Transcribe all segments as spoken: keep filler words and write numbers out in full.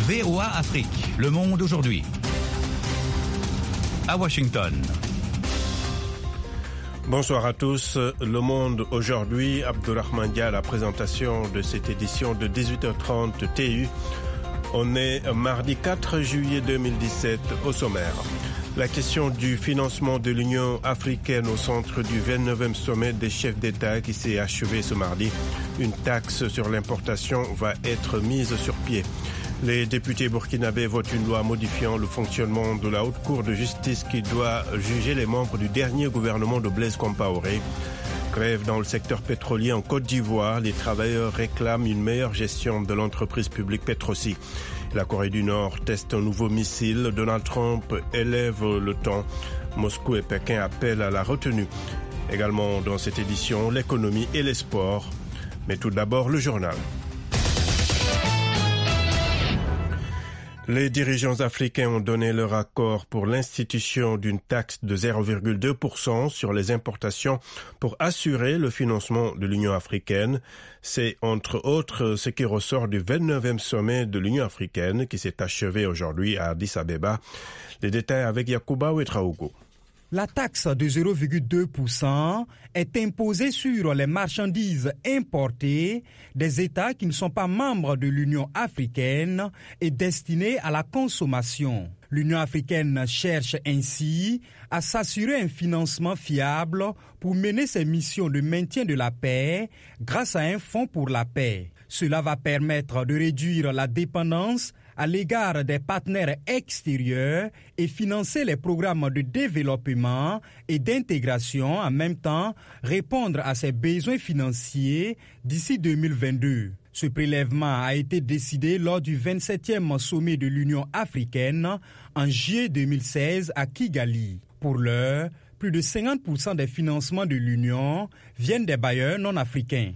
V O A Afrique, Le Monde aujourd'hui. À Washington. Bonsoir à tous. Le Monde aujourd'hui, Abdourahmane Dia à la présentation de cette édition de dix-huit heures trente T U. On est mardi quatre juillet deux mille dix-sept au sommaire. La question du financement de l'Union africaine au centre du vingt-neuvième sommet des chefs d'État qui s'est achevé ce mardi. Une taxe sur l'importation va être mise sur pied. Les députés burkinabés votent une loi modifiant le fonctionnement de la Haute Cour de justice qui doit juger les membres du dernier gouvernement de Blaise Compaoré. Grève dans le secteur pétrolier en Côte d'Ivoire. Les travailleurs réclament une meilleure gestion de l'entreprise publique Petrosi. La Corée du Nord teste un nouveau missile. Donald Trump élève le ton. Moscou et Pékin appellent à la retenue. Également dans cette édition, l'économie et les sports. Mais tout d'abord, le journal. Les dirigeants africains ont donné leur accord pour l'institution d'une taxe de zéro virgule deux pour cent sur les importations pour assurer le financement de l'Union africaine. C'est entre autres ce qui ressort du vingt-neuvième sommet de l'Union africaine qui s'est achevé aujourd'hui à Addis Abeba. Les détails avec Yacouba Ouetraogo. La taxe de zéro virgule deux pour cent est imposée sur les marchandises importées des États qui ne sont pas membres de l'Union africaine et destinées à la consommation. L'Union africaine cherche ainsi à s'assurer un financement fiable pour mener ses missions de maintien de la paix grâce à un fonds pour la paix. Cela va permettre de réduire la dépendance à l'égard des partenaires extérieurs et financer les programmes de développement et d'intégration, en même temps répondre à ses besoins financiers d'ici deux mille vingt-deux. Ce prélèvement a été décidé lors du vingt-septième sommet de l'Union africaine en juillet deux mille seize à Kigali. Pour l'heure, plus de cinquante pour cent des financements de l'Union viennent des bailleurs non africains.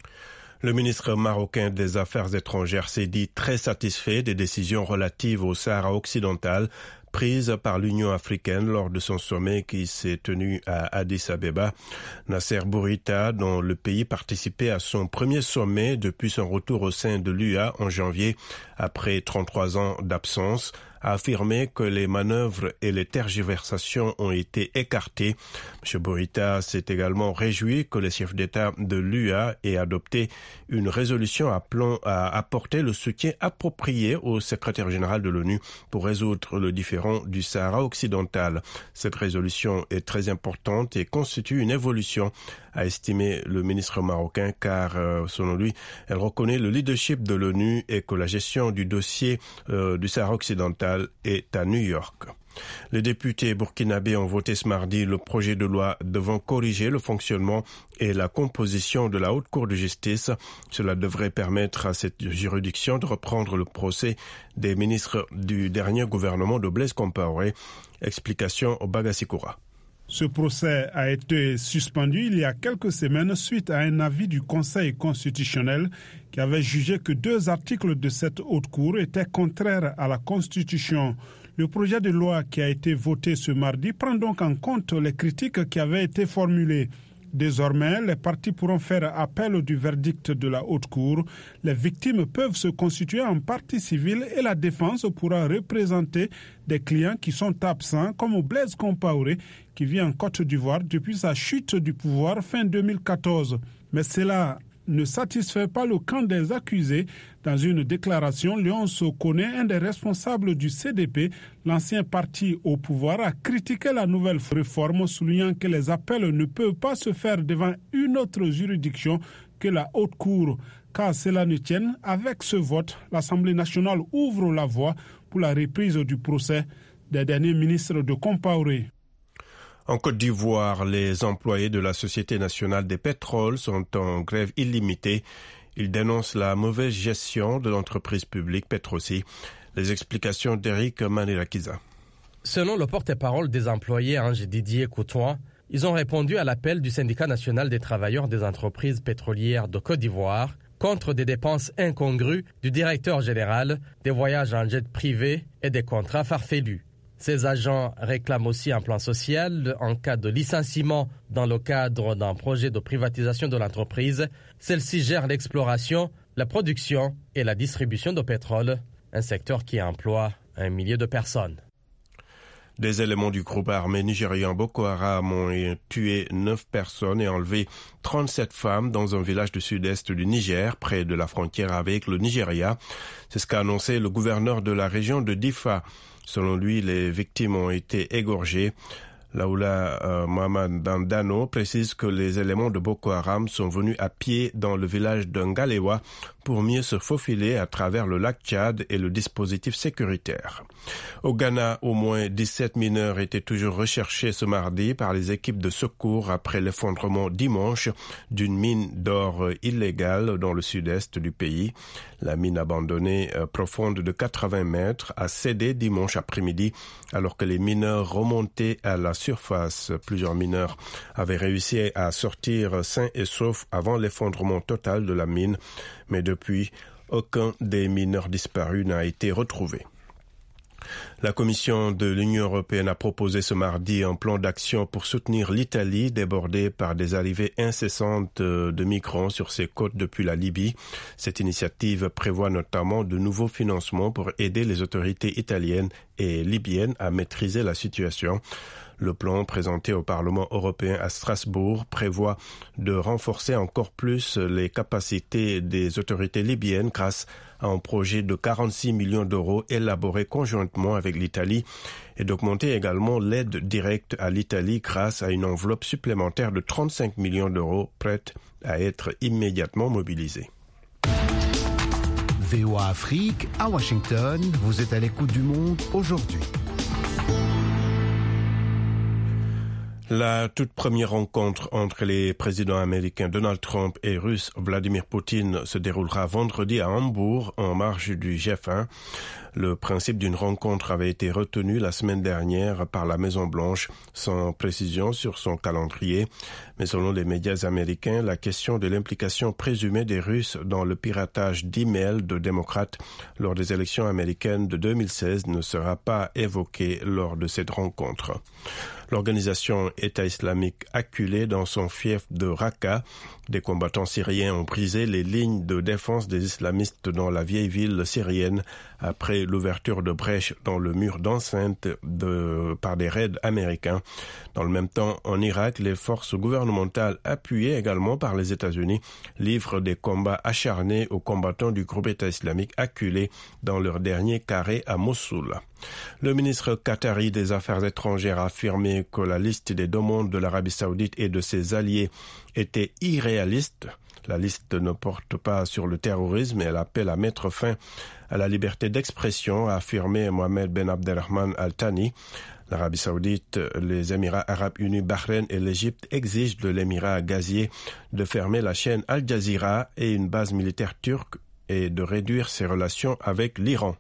Le ministre marocain des Affaires étrangères s'est dit très satisfait des décisions relatives au Sahara occidental prises par l'Union africaine lors de son sommet qui s'est tenu à Addis Abeba. Nasser Bourita, dont le pays participait à son premier sommet depuis son retour au sein de l'U A en janvier, après trente-trois ans d'absence, a affirmé que les manœuvres et les tergiversations ont été écartées. M. Bourita s'est également réjoui que les chefs d'État de l'U A aient adopté une résolution appelant à apporter le soutien approprié au secrétaire général de l'ONU pour résoudre le différend du Sahara occidental. Cette résolution est très importante et constitue une évolution, a estimé le ministre marocain, car, euh, selon lui, elle reconnaît le leadership de l'ONU et que la gestion du dossier euh, du Sahara occidental est à New York. Les députés burkinabés ont voté ce mardi le projet de loi devant corriger le fonctionnement et la composition de la Haute Cour de justice. Cela devrait permettre à cette juridiction de reprendre le procès des ministres du dernier gouvernement de Blaise Compaoré. Explication au Bagasikoura. Ce procès a été suspendu il y a quelques semaines suite à un avis du Conseil constitutionnel qui avait jugé que deux articles de cette haute cour étaient contraires à la Constitution. Le projet de loi qui a été voté ce mardi prend donc en compte les critiques qui avaient été formulées. Désormais, les parties pourront faire appel du verdict de la haute cour. Les victimes peuvent se constituer en partie civile et la défense pourra représenter des clients qui sont absents, comme Blaise Compaoré, qui vit en Côte d'Ivoire depuis sa chute du pouvoir fin deux mille quatorze. Mais cela ne satisfait pas le camp des accusés. Dans une déclaration, Léon Sokone, un des responsables du C D P, l'ancien parti au pouvoir, a critiqué la nouvelle réforme, soulignant que les appels ne peuvent pas se faire devant une autre juridiction que la haute cour. Qu'à cela ne tienne, avec ce vote, l'Assemblée nationale ouvre la voie pour la reprise du procès des derniers ministres de Compaoré. En Côte d'Ivoire, les employés de la Société nationale des pétroles sont en grève illimitée. Ils dénoncent la mauvaise gestion de l'entreprise publique Petrosi. Les explications d'Éric Manirakiza. Selon le porte-parole des employés, Ange Didier Coutouin, ils ont répondu à l'appel du syndicat national des travailleurs des entreprises pétrolières de Côte d'Ivoire contre des dépenses incongrues du directeur général, des voyages en jet privé et des contrats farfelus. Ces agents réclament aussi un plan social en cas de licenciement dans le cadre d'un projet de privatisation de l'entreprise. Celle-ci gère l'exploration, la production et la distribution de pétrole. un secteur qui emploie un millier de personnes. Des éléments du groupe armé nigérian Boko Haram ont tué neuf personnes et enlevé trente-sept femmes dans un village du sud-est du Niger, près de la frontière avec le Nigeria. C'est ce qu'a annoncé le gouverneur de la région de Difa. Selon lui, les victimes ont été égorgées. Laoula euh, Mohamed Dandano précise que les éléments de Boko Haram sont venus à pied dans le village de Ngalewa pour mieux se faufiler à travers le lac Tchad et le dispositif sécuritaire. Au Ghana, au moins dix-sept mineurs étaient toujours recherchés ce mardi par les équipes de secours après l'effondrement dimanche d'une mine d'or illégale dans le sud-est du pays. La mine abandonnée euh, profonde de quatre-vingts mètres a cédé dimanche après-midi alors que les mineurs remontaient à la surface. Plusieurs mineurs avaient réussi à sortir sains et saufs avant l'effondrement total de la mine, mais depuis, aucun des mineurs disparus n'a été retrouvé. La Commission de l'Union européenne a proposé ce mardi un plan d'action pour soutenir l'Italie, débordée par des arrivées incessantes de migrants sur ses côtes depuis la Libye. Cette initiative prévoit notamment de nouveaux financements pour aider les autorités italiennes et libyennes à maîtriser la situation. Le plan présenté au Parlement européen à Strasbourg prévoit de renforcer encore plus les capacités des autorités libyennes grâce à un projet de quarante-six millions d'euros élaboré conjointement avec l'Italie et d'augmenter également l'aide directe à l'Italie grâce à une enveloppe supplémentaire de trente-cinq millions d'euros prête à être immédiatement mobilisée. V O A Afrique, à Washington, vous êtes à l'écoute du monde aujourd'hui. La toute première rencontre entre les présidents américains Donald Trump et russe Vladimir Poutine se déroulera vendredi à Hambourg en marge du G vingt. Le principe d'une rencontre avait été retenu la semaine dernière par la Maison-Blanche, sans précision sur son calendrier. Mais selon les médias américains, la question de l'implication présumée des Russes dans le piratage d'emails de démocrates lors des élections américaines de deux mille seize ne sera pas évoquée lors de cette rencontre. L'organisation État islamique acculée dans son fief de Raqqa, des combattants syriens ont brisé les lignes de défense des islamistes dans la vieille ville syrienne après l'ouverture de brèches dans le mur d'enceinte de, par des raids américains. Dans le même temps, en Irak, les forces gouvernementales, appuyées également par les États-Unis, livrent des combats acharnés aux combattants du groupe État islamique acculés dans leur dernier carré à Mossoul. Le ministre qatari des Affaires étrangères a affirmé que la liste des demandes de l'Arabie saoudite et de ses alliés était irréaliste. La liste ne porte pas sur le terrorisme et elle appelle à mettre fin à la liberté d'expression, a affirmé Mohamed Ben Abdelrahman Al Thani. L'Arabie saoudite, les Émirats arabes unis, Bahreïn et l'Égypte exigent de l'Émirat gazier de fermer la chaîne Al Jazeera et une base militaire turque et de réduire ses relations avec l'Iran.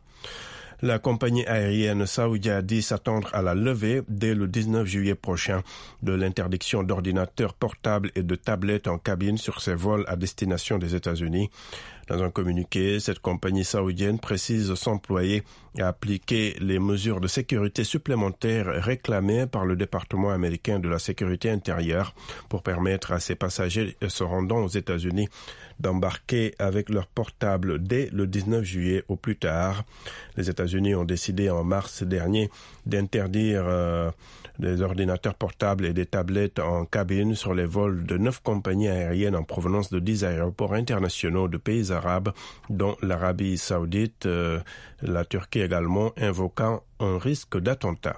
La compagnie aérienne Saudia dit s'attendre à la levée dès le dix-neuf juillet prochain de l'interdiction d'ordinateurs portables et de tablettes en cabine sur ses vols à destination des États-Unis. Dans un communiqué, cette compagnie saoudienne précise s'employer à appliquer les mesures de sécurité supplémentaires réclamées par le département américain de la sécurité intérieure pour permettre à ses passagers se rendant aux États-Unis d'embarquer avec leur portable dès le dix-neuf juillet au plus tard. Les États-Unis ont décidé en mars dernier d'interdire euh, des ordinateurs portables et des tablettes en cabine sur les vols de neuf compagnies aériennes en provenance de dix aéroports internationaux de pays arabes, dont l'Arabie saoudite, euh, la Turquie également, invoquant un risque d'attentat.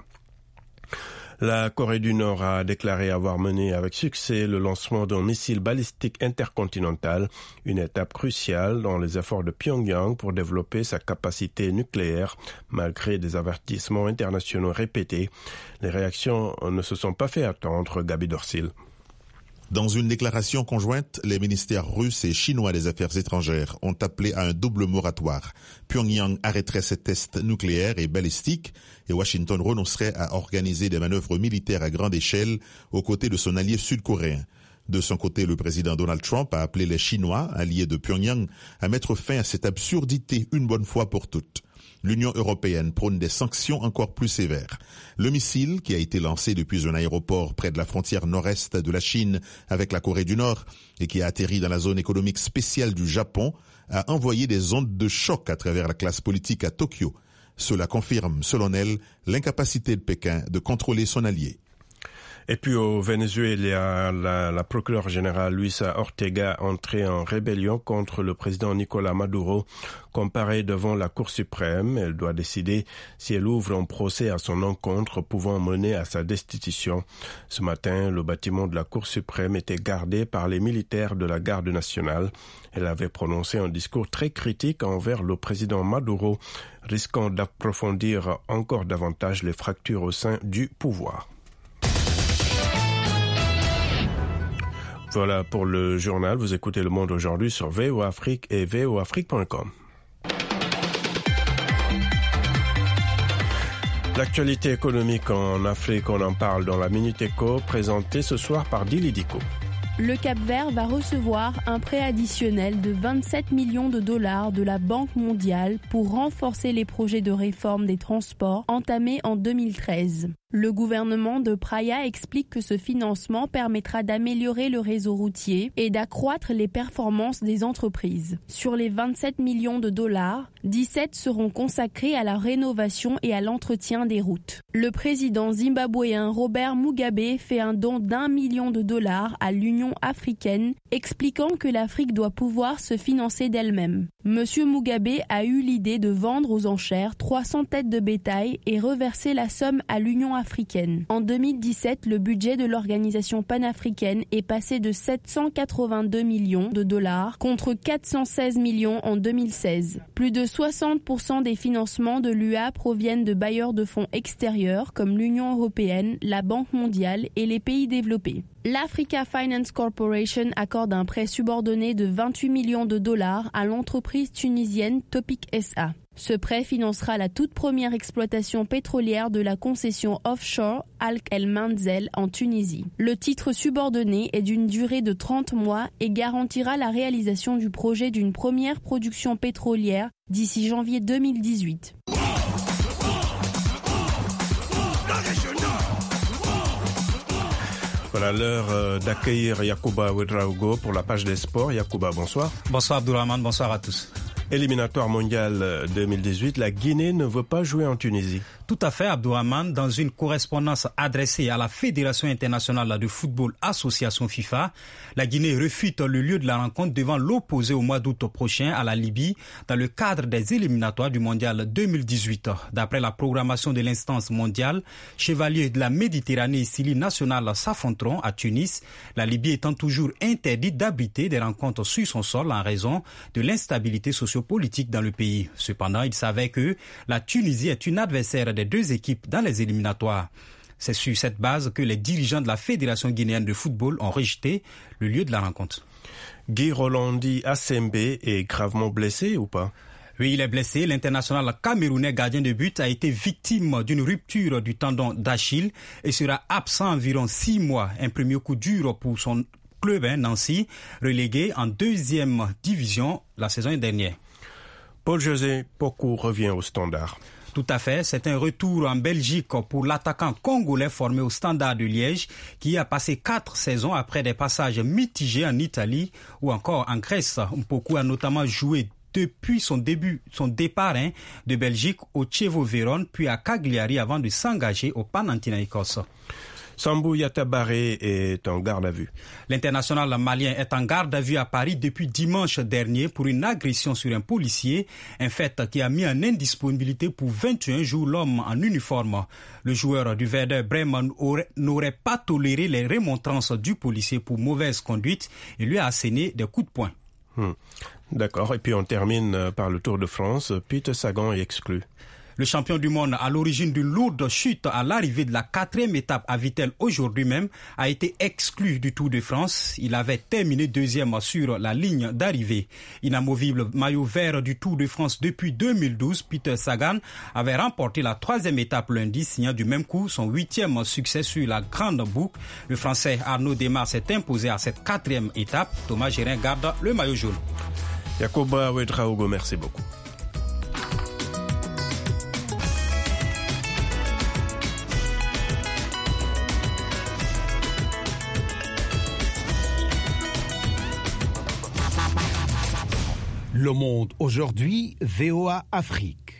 La Corée du Nord a déclaré avoir mené avec succès le lancement d'un missile balistique intercontinental, une étape cruciale dans les efforts de Pyongyang pour développer sa capacité nucléaire, malgré des avertissements internationaux répétés. Les réactions ne se sont pas fait attendre, Gabi Dorsil. Dans une déclaration conjointe, les ministères russes et chinois des Affaires étrangères ont appelé à un double moratoire. Pyongyang arrêterait ses tests nucléaires et balistiques et Washington renoncerait à organiser des manœuvres militaires à grande échelle aux côtés de son allié sud-coréen. De son côté, le président Donald Trump a appelé les Chinois, alliés de Pyongyang, à mettre fin à cette absurdité une bonne fois pour toutes. L'Union européenne prône des sanctions encore plus sévères. Le missile, qui a été lancé depuis un aéroport près de la frontière nord-est de la Chine avec la Corée du Nord et qui a atterri dans la zone économique spéciale du Japon, a envoyé des ondes de choc à travers la classe politique à Tokyo. Cela confirme, selon elle, l'incapacité de Pékin de contrôler son allié. Et puis au Venezuela, la, la procureure générale Luisa Ortega entrée en rébellion contre le président Nicolás Maduro. Comparée devant la Cour suprême, elle doit décider si elle ouvre un procès à son encontre pouvant mener à sa destitution. Ce matin, le bâtiment de la Cour suprême était gardé par les militaires de la Garde nationale. Elle avait prononcé un discours très critique envers le président Maduro, risquant d'approfondir encore davantage les fractures au sein du pouvoir. Voilà pour le journal. Vous écoutez Le Monde aujourd'hui sur V O Afrique et v o afrique point com. L'actualité économique en Afrique, on en parle dans la Minute Éco, présentée ce soir par Dili Diko. Le Cap-Vert va recevoir un prêt additionnel de vingt-sept millions de dollars de la Banque mondiale pour renforcer les projets de réforme des transports entamés en deux mille treize. Le gouvernement de Praia explique que ce financement permettra d'améliorer le réseau routier et d'accroître les performances des entreprises. Sur les vingt-sept millions de dollars, dix-sept seront consacrés à la rénovation et à l'entretien des routes. Le président zimbabwéen Robert Mugabe fait un don d'un million de dollars à l'Union africaine, expliquant que l'Afrique doit pouvoir se financer d'elle-même. Monsieur Mugabe a eu l'idée de vendre aux enchères trois cents têtes de bétail et reverser la somme à l'Union africaine. africaine. En deux mille dix-sept, le budget de l'organisation panafricaine est passé de sept cent quatre-vingt-deux millions de dollars contre quatre cent seize millions en deux mille seize. Plus de soixante pour cent des financements de l'U A proviennent de bailleurs de fonds extérieurs comme l'Union européenne, la Banque mondiale et les pays développés. L'Africa Finance Corporation accorde un prêt subordonné de vingt-huit millions de dollars à l'entreprise tunisienne Topic S A. Ce prêt financera la toute première exploitation pétrolière de la concession offshore Alk El Manzel en Tunisie. Le titre subordonné est d'une durée de trente mois et garantira la réalisation du projet d'une première production pétrolière d'ici janvier deux mille dix-huit. Voilà l'heure d'accueillir Yacouba Ouedraogo pour la page des sports. Yacouba, bonsoir. Bonsoir Abdourahmane, bonsoir à tous. Éliminatoire mondial deux mille dix-huit, la Guinée ne veut pas jouer en Tunisie. Tout à fait, Abdourahmane. Dans une correspondance adressée à la Fédération internationale de football association FIFA, la Guinée refute le lieu de la rencontre devant l'opposé au mois d'août prochain à la Libye dans le cadre des éliminatoires du mondial deux mille dix-huit. D'après la programmation de l'instance mondiale, chevaliers de la Méditerranée et Sili nationale s'affronteront à Tunis, la Libye étant toujours interdite d'abriter des rencontres sur son sol en raison de l'instabilité sociopolitique dans le pays. Cependant, il savait que la Tunisie est une adversaire des deux équipes dans les éliminatoires. C'est sur cette base que les dirigeants de la Fédération guinéenne de football ont rejeté le lieu de la rencontre. Guy Rolandi Assembe est gravement blessé ou pas? Oui, il est blessé. L'international camerounais gardien de but a été victime d'une rupture du tendon d'Achille et sera absent environ six mois. Un premier coup dur pour son club, hein, Nancy, relégué en deuxième division la saison dernière. Paul-José Pokou revient au Standard. Tout à fait, c'est un retour en Belgique pour l'attaquant congolais formé au Standard de Liège qui a passé quatre saisons après des passages mitigés en Italie ou encore en Grèce. Pokou a notamment joué depuis son début, son départ hein, de Belgique au Chievo Vérone puis à Cagliari avant de s'engager au Panathinaikos. Sambou Yatabaré est en garde à vue. L'international malien est en garde à vue à Paris depuis dimanche dernier pour une agression sur un policier, un fait qui a mis en indisponibilité pour vingt et un jours l'homme en uniforme. Le joueur du Werder Bremen n'aurait pas toléré les remontrances du policier pour mauvaise conduite et lui a asséné des coups de poing. Hmm. D'accord, et puis on termine par le Tour de France. Peter Sagan est exclu. Le champion du monde, à l'origine d'une lourde chute à l'arrivée de la quatrième étape à Vittel aujourd'hui même, a été exclu du Tour de France. Il avait terminé deuxième sur la ligne d'arrivée. Inamovible maillot vert du Tour de France depuis deux mille douze, Peter Sagan avait remporté la troisième étape lundi, signant du même coup son huitième succès sur la grande boucle. Le Français Arnaud Démare s'est imposé à cette quatrième étape. Thomas Gérin garde le maillot jaune. Yacouba Ouedraogo, merci beaucoup. Le Monde aujourd'hui, V O A Afrique.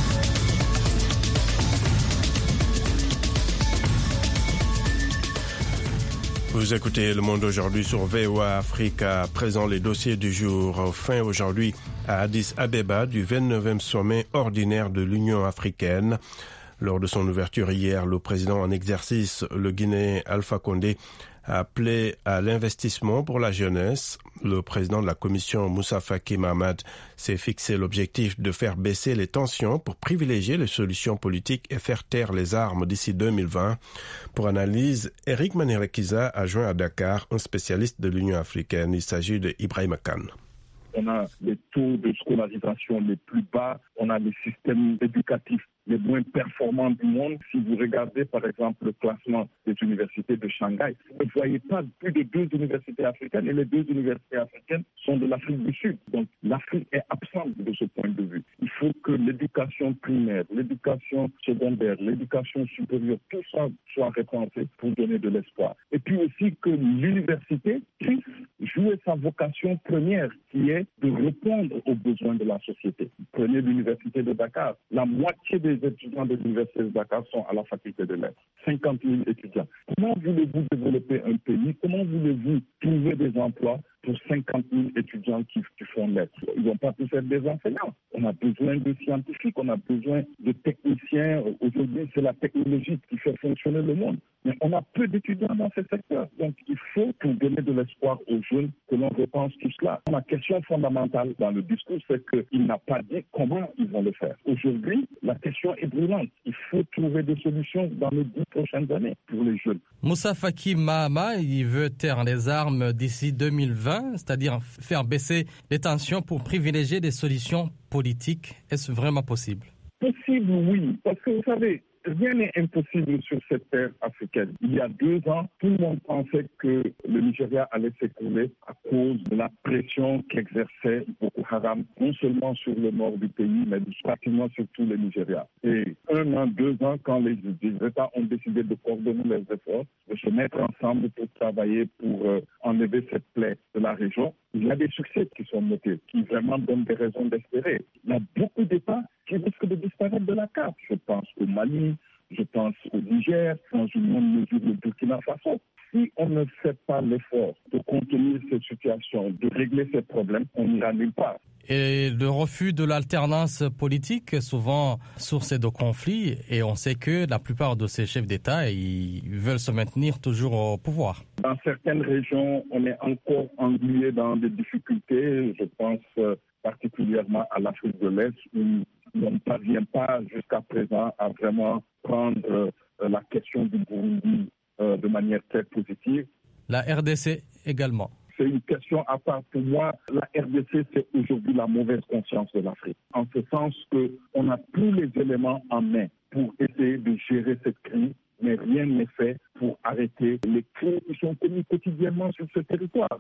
Vous écoutez Le Monde aujourd'hui sur V O A Afrique. À présent, les dossiers du jour. Fin aujourd'hui à Addis Abeba du vingt-neuvième sommet ordinaire de l'Union africaine. Lors de son ouverture hier, le président en exercice, le Guinéen Alpha Condé, a appelé à l'investissement pour la jeunesse. Le président de la commission, Moussa Faki Mahamat, s'est fixé l'objectif de faire baisser les tensions pour privilégier les solutions politiques et faire taire les armes d'ici deux mille vingt. Pour analyse, Eric Manirekiza a joint à Dakar un spécialiste de l'Union africaine. Il s'agit de Ibrahim Khan. On a les taux de scolarisation les plus bas, on a les systèmes éducatifs les moins performants du monde. Si vous regardez par exemple le classement des universités de Shanghai, vous ne voyez pas plus de deux universités africaines et les deux universités africaines sont de l'Afrique du Sud. Donc l'Afrique est absente de ce point de vue. Il faut que l'éducation primaire, l'éducation secondaire, l'éducation supérieure, tout ça soit repensé pour donner de l'espoir. Et puis aussi que l'université puisse jouer sa vocation première qui est de répondre aux besoins de la société. Prenez l'université de Dakar. La moitié des étudiants de l'université de Dakar sont à la faculté de lettres. cinquante mille étudiants. Comment voulez-vous développer un pays? Comment voulez-vous trouver des emplois pour cinquante mille étudiants qui, qui font lettres? Ils ne vont pas tous être des enseignants. On a besoin de scientifiques, on a besoin de techniciens. Aujourd'hui, c'est la technologie qui fait fonctionner le monde. Mais on a peu d'étudiants dans ce secteur. Donc, il faut, pour donner de l'espoir aux jeunes, que l'on repense tout cela. La question fondamentale dans le discours, c'est qu'il n'a pas dit comment ils vont le faire. Aujourd'hui, la question est brûlante. Il faut trouver des solutions dans les dix prochaines années pour les jeunes. Moussa Faki Mahamat, il veut taire les armes d'ici deux mille vingt, c'est-à-dire faire baisser les tensions pour privilégier des solutions politiques. Est-ce vraiment possible? Possible, oui. Parce que vous savez, rien n'est impossible sur cette terre africaine. Il y a deux ans, tout le monde pensait que le Nigeria allait s'écrouler à cause de la pression qu'exerçait Boko Haram, non seulement sur le nord du pays, mais pratiquement sur tout le Nigeria. Et un an, deux ans, quand les, les États ont décidé de coordonner leurs efforts, de se mettre ensemble pour travailler pour euh, enlever cette plaie de la région, il y a des succès qui sont notés, qui vraiment donnent des raisons d'espérer. Il y a beaucoup d'États qui risquent de disparaître de la carte. Je pense au Mali, je pense au Niger, dans une moindre mesure le Burkina Faso. Si on ne fait pas l'effort de contenir cette situation, de régler ces problèmes, on n'ira nulle part. Et le refus de l'alternance politique, souvent source de conflits, et on sait que la plupart de ces chefs d'État, ils veulent se maintenir toujours au pouvoir. Dans certaines régions, on est encore englué dans des difficultés. Je pense particulièrement à l'Afrique de l'Est, où on ne parvient pas jusqu'à présent à vraiment prendre euh, la question du Burundi euh, de manière très positive. La R D C également. C'est une question à part. Pour moi, la R D C, c'est aujourd'hui la mauvaise conscience de l'Afrique. En ce sens qu'on n'a plus les éléments en main pour essayer de gérer cette crise, mais rien n'est fait pour arrêter les crimes qui sont commis quotidiennement sur ce territoire.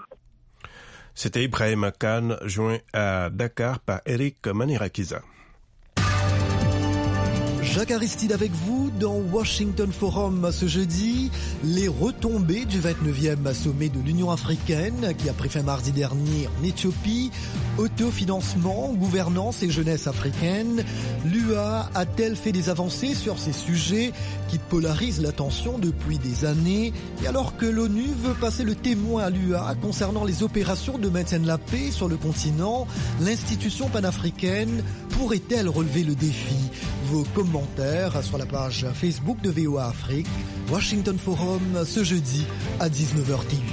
C'était Ibrahim Khan, joint à Dakar par Eric Manirakiza. Jacques Aristide avec vous dans Washington Forum ce jeudi. Les retombées du vingt-neuvième sommet de l'Union africaine qui a pris fin mardi dernier en Éthiopie. Autofinancement, gouvernance et jeunesse africaine. L'U A a-t-elle fait des avancées sur ces sujets qui polarisent l'attention depuis des années? Et alors que l'ONU veut passer le témoin à l'U A concernant les opérations de maintien de la paix sur le continent, l'institution panafricaine pourrait-elle relever le défi? Vos commentaires sur la page Facebook de V O A Afrique. Washington Forum ce jeudi à dix-neuf heures T U.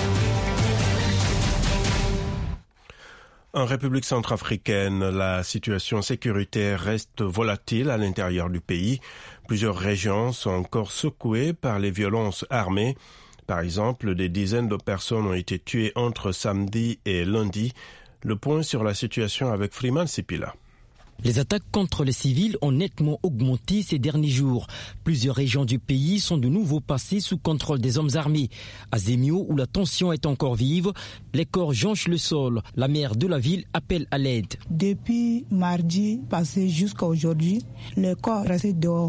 En République centrafricaine, la situation sécuritaire reste volatile à l'intérieur du pays. Plusieurs régions sont encore secouées par les violences armées. Par exemple, des dizaines de personnes ont été tuées entre samedi et lundi. Le point sur la situation avec Freeman Sipila. Les attaques contre les civils ont nettement augmenté ces derniers jours. Plusieurs régions du pays sont de nouveau passées sous contrôle des hommes armés. À Zemio, où la tension est encore vive, les corps jonchent le sol. La maire de la ville appelle à l'aide. Depuis mardi passé jusqu'à aujourd'hui, les corps restent dehors.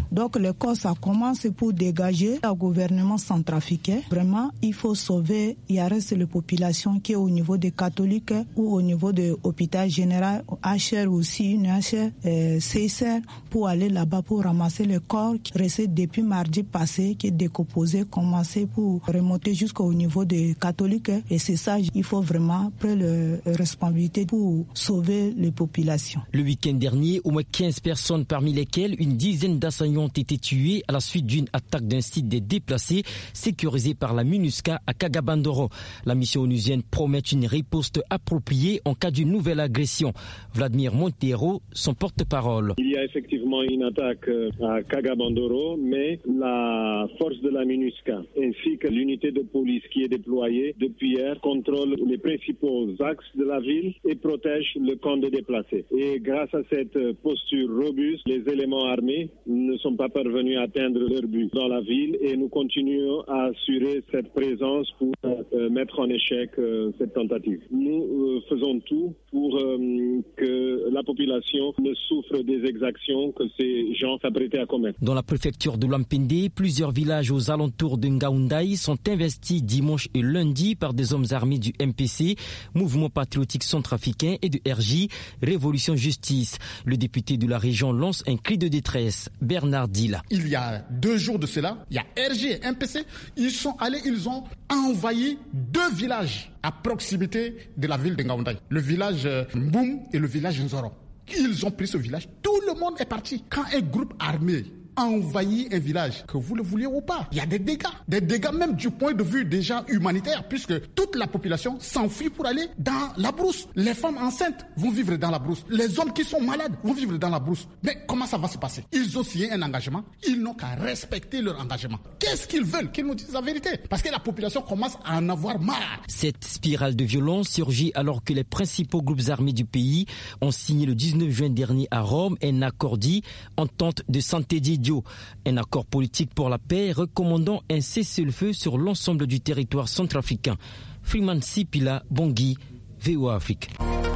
Donc le corps, ça commence pour dégager le gouvernement centrafricain. Vraiment, il faut sauver, il reste la population qui est au niveau des catholiques ou au niveau de l'hôpital général, H R aussi, une H R, euh, C S R, pour aller là-bas pour ramasser le corps qui restait depuis mardi passé, qui est décomposé, commencer pour remonter jusqu'au niveau des catholiques. Et c'est ça, il faut vraiment prendre la responsabilité pour sauver les populations. Le week-end dernier, au moins quinze personnes, parmi lesquelles une dizaine d'assaillants ont été tués à la suite d'une attaque d'un site des déplacés sécurisé par la MINUSCA à Kagabandoro. La mission onusienne promet une riposte appropriée en cas d'une nouvelle agression. Vladimir Montero, son porte-parole. Il y a effectivement une attaque à Kagabandoro, mais la force de la MINUSCA ainsi que l'unité de police qui est déployée depuis hier contrôle les principaux axes de la ville et protège le camp des déplacés. Et grâce à cette posture robuste, les éléments armés ne sont pas parvenus à atteindre leur but dans la ville et nous continuons à assurer cette présence pour euh, mettre en échec euh, cette tentative. Nous euh, faisons tout pour euh, que la population ne souffre des exactions que ces gens s'apprêtaient à commettre. Dans la préfecture de Lampende, plusieurs villages aux alentours de Ngaoundai sont investis dimanche et lundi par des hommes armés du M P C, Mouvement patriotique centrafricain, et de R J, Révolution Justice. Le député de la région lance un cri de détresse. Bernard Dila. Il y a deux jours de cela, il y a R J et M P C, ils sont allés, ils ont envahi deux villages à proximité de la ville de Ngaoundai. Le village Mboum et le village Nzoro. Ils ont pris ce village, tout le monde est parti. Quand un groupe armé envahit un village, que vous le vouliez ou pas, il y a des dégâts. Des dégâts même du point de vue déjà humanitaire, puisque toute la population s'enfuit pour aller dans la brousse. Les femmes enceintes vont vivre dans la brousse. Les hommes qui sont malades vont vivre dans la brousse. Mais comment ça va se passer? Ils ont signé un engagement, ils n'ont qu'à respecter leur engagement. Qu'est-ce qu'ils veulent? Qu'ils nous disent la vérité. Parce que la population commence à en avoir marre. Cette spirale de violence surgit alors que les principaux groupes armés du pays ont signé le dix-neuf juin dernier à Rome un accord dit entente de santé d'Idio. Un accord politique pour la paix recommandant un cessez-le-feu sur l'ensemble du territoire centrafricain. Freeman Sipila, Bangui, V O A Afrique.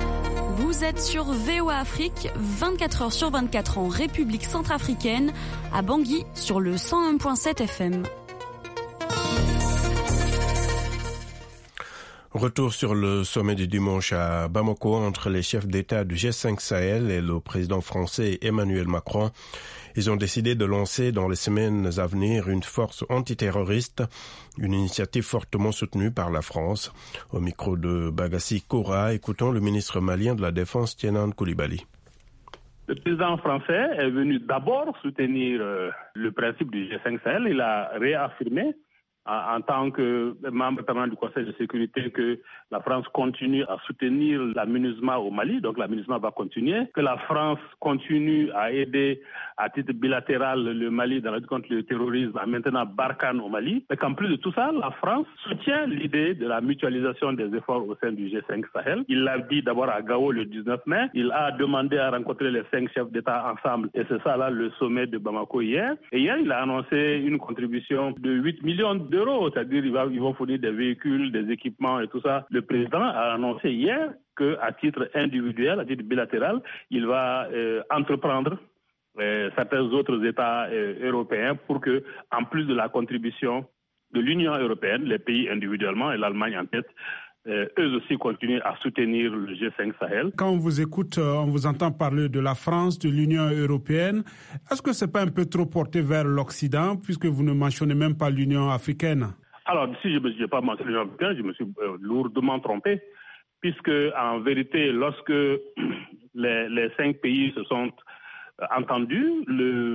Vous êtes sur V O A Afrique, vingt-quatre heures sur vingt-quatre en République centrafricaine, à Bangui sur le cent un virgule sept F M. Retour sur le sommet du dimanche à Bamako entre les chefs d'État du G cinq Sahel et le président français Emmanuel Macron. Ils ont décidé de lancer dans les semaines à venir une force antiterroriste, une initiative fortement soutenue par la France. Au micro de Bagassi Koura, écoutons le ministre malien de la Défense, Tienan Koulibaly. Le président français est venu d'abord soutenir le principe du G cinq Sahel. Il a réaffirmé en tant que membre permanent du Conseil de sécurité que la France continue à soutenir la MINUSMA au Mali, donc la MINUSMA va continuer, que la France continue à aider à titre bilatéral le Mali dans la lutte contre le terrorisme, à maintenant Barkhane au Mali, et qu'en plus de tout ça, la France soutient l'idée de la mutualisation des efforts au sein du G cinq Sahel. Il l'a dit d'abord à Gao le dix-neuf mai, il a demandé à rencontrer les cinq chefs d'État ensemble, et c'est ça là le sommet de Bamako hier. Et hier, il a annoncé une contribution de huit millions d'euros, c'est-à-dire ils vont fournir des véhicules, des équipements et tout ça. Le président a annoncé hier qu'à titre individuel, à titre bilatéral, il va euh, entreprendre euh, certains autres États euh, européens pour que, en plus de la contribution de l'Union européenne, les pays individuellement et l'Allemagne en tête, Euh, eux aussi continuent à soutenir le G cinq Sahel. Quand on vous écoute, on vous entend parler de la France, de l'Union européenne. Est-ce que c'est pas un peu trop porté vers l'Occident, puisque vous ne mentionnez même pas l'Union africaine? Alors, si je n'ai pas mentionné l'Union africaine, je me suis euh, lourdement trompé, puisque en vérité, lorsque les, les cinq pays se sont entendus, le,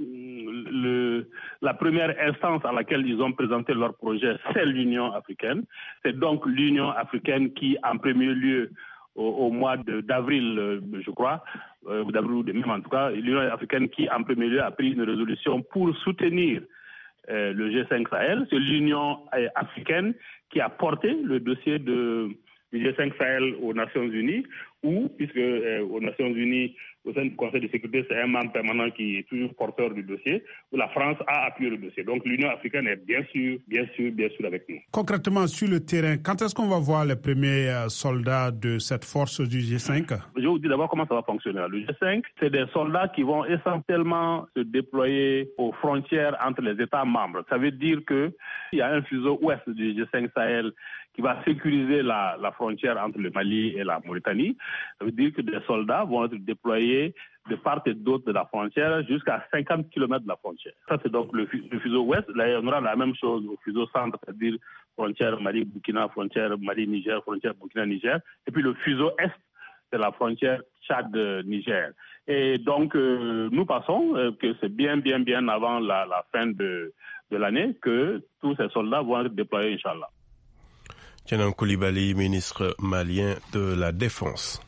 le, la première instance à laquelle ils ont présenté leur projet, c'est l'Union africaine. C'est donc l'Union africaine qui, en premier lieu, au, au mois de, d'avril, je crois, euh, d'avril ou de même en tout cas, l'Union africaine qui, en premier lieu, a pris une résolution pour soutenir euh, le G cinq Sahel. C'est l'Union africaine qui a porté le dossier de du G cinq Sahel aux Nations Unies, ou, puisque euh, aux Nations Unies, au sein du Conseil de sécurité, c'est un membre permanent qui est toujours porteur du dossier, où la France a appuyé le dossier. Donc l'Union africaine est bien sûr, bien sûr, bien sûr avec nous. Concrètement, sur le terrain, quand est-ce qu'on va voir les premiers soldats de cette force du G cinq? Je vais vous dire d'abord comment ça va fonctionner. Le G cinq, c'est des soldats qui vont essentiellement se déployer aux frontières entre les États membres. Ça veut dire qu'il y a un fuseau ouest du G cinq Sahel qui va sécuriser la, la frontière entre le Mali et la Mauritanie. Ça veut dire que des soldats vont être déployés de part et d'autre de la frontière jusqu'à cinquante kilomètres de la frontière. Ça, c'est donc le, le fuseau ouest. Là, on aura la même chose au fuseau centre, c'est-à-dire frontière Mali-Burkina, frontière Mali-Niger, frontière Burkina-Niger. Et puis le fuseau est, c'est la frontière Tchad-Niger. Et donc, euh, nous pensons euh, que c'est bien, bien, bien avant la, la fin de, de l'année que tous ces soldats vont être déployés, Inch'Allah. Tianan Koulibaly, ministre malien de la Défense.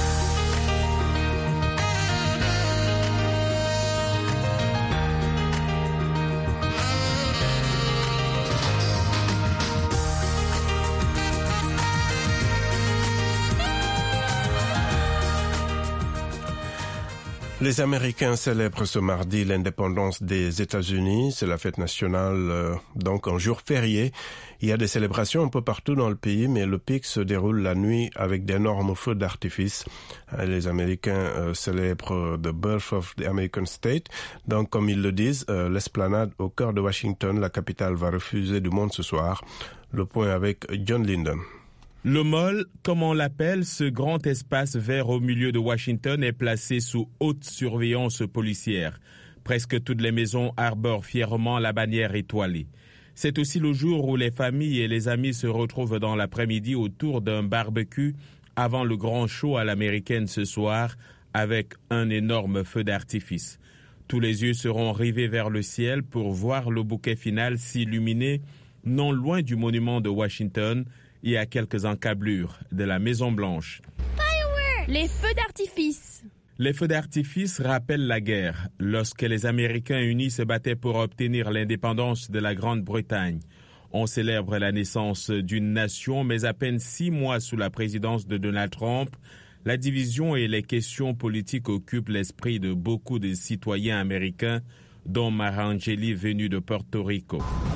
Les Américains célèbrent ce mardi l'indépendance des États-Unis. C'est la fête nationale, euh, donc un jour férié. Il y a des célébrations un peu partout dans le pays, mais le pic se déroule la nuit avec d'énormes feux d'artifice. Les Américains euh, célèbrent the birth of the American State. Donc, comme ils le disent, euh, l'esplanade au cœur de Washington, la capitale, va refuser du monde ce soir. Le point avec John Linden. Le Mall, comme on l'appelle, ce grand espace vert au milieu de Washington est placé sous haute surveillance policière. Presque toutes les maisons arborent fièrement la bannière étoilée. C'est aussi le jour où les familles et les amis se retrouvent dans l'après-midi autour d'un barbecue avant le grand show à l'américaine ce soir avec un énorme feu d'artifice. Tous les yeux seront rivés vers le ciel pour voir le bouquet final s'illuminer non loin du monument de Washington et à quelques encablures de la Maison-Blanche. Les feux d'artifice. Les feux d'artifice rappellent la guerre, lorsque les Américains unis se battaient pour obtenir l'indépendance de la Grande-Bretagne. On célèbre la naissance d'une nation, mais à peine six mois sous la présidence de Donald Trump, la division et les questions politiques occupent l'esprit de beaucoup de citoyens américains, dont Marangeli venue de Porto Rico.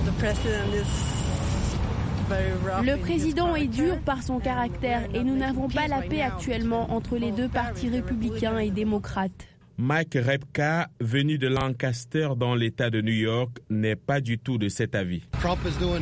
Le président est dur par son caractère et nous n'avons pas la paix actuellement entre les deux partis républicains et démocrates. Mike Repka, venu de Lancaster dans l'État de New York, n'est pas du tout de cet avis. Trump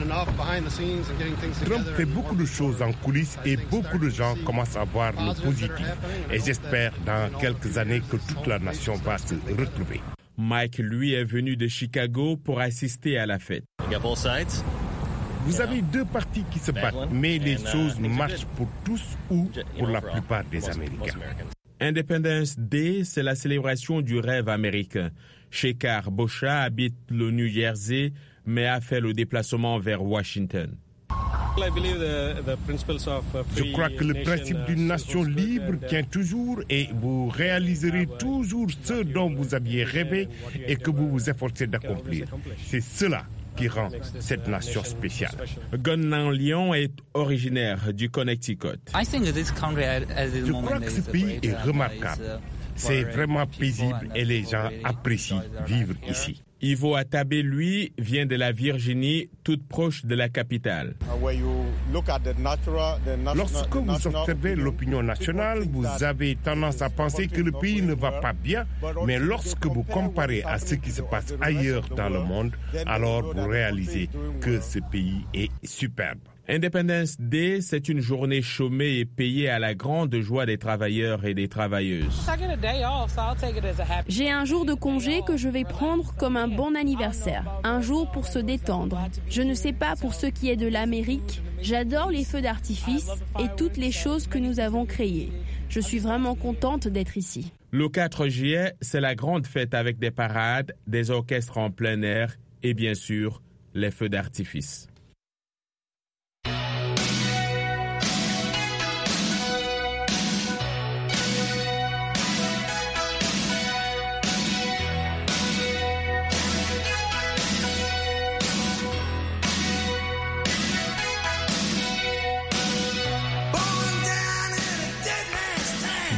fait beaucoup de choses en coulisses et beaucoup de gens commencent à voir le positif. Et j'espère dans quelques années que toute la nation va se retrouver. Mike, lui, est venu de Chicago pour assister à la fête. Vous avez deux partis qui se battent, mais les choses marchent pour tous ou pour la plupart des Américains. Independence Day, c'est la célébration du rêve américain. Shekhar Bosha habite le New Jersey, mais a fait le déplacement vers Washington. Je crois que le principe d'une nation libre tient toujours et vous réaliserez toujours ce dont vous aviez rêvé et que vous vous efforcez d'accomplir. C'est cela qui rend cette nation spéciale. Gunnan Lyon est originaire du Connecticut. Je crois que ce pays est remarquable. C'est vraiment paisible et les gens apprécient vivre ici. Ivo Atabé, lui, vient de la Virginie, toute proche de la capitale. Lorsque vous observez l'opinion nationale, vous avez tendance à penser que le pays ne va pas bien, mais lorsque vous comparez à ce qui se passe ailleurs dans le monde, alors vous réalisez que ce pays est superbe. Independence Day, c'est une journée chômée et payée à la grande joie des travailleurs et des travailleuses. J'ai un jour de congé que je vais prendre comme un bon anniversaire, un jour pour se détendre. Je ne sais pas pour ce qui est de l'Amérique, j'adore les feux d'artifice et toutes les choses que nous avons créées. Je suis vraiment contente d'être ici. Le quatre juillet, c'est la grande fête avec des parades, des orchestres en plein air et bien sûr, les feux d'artifice.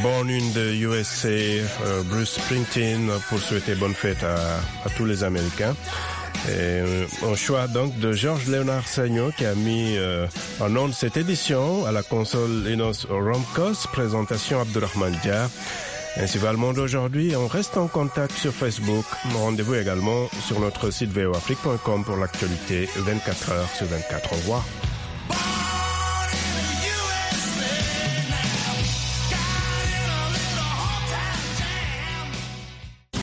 Born in the U S A, euh, Bruce Springsteen, pour souhaiter bonne fête à, à tous les Américains. Et un choix donc de Georges Léonard Sagnon qui a mis euh, en onde cette édition à la console Enos Romkos, présentation Abdurrahman Dia. Ainsi va le monde aujourd'hui. On reste en contact sur Facebook. Rendez-vous également sur notre site v o afrique point com pour l'actualité vingt-quatre heures sur vingt-quatre. Au revoir.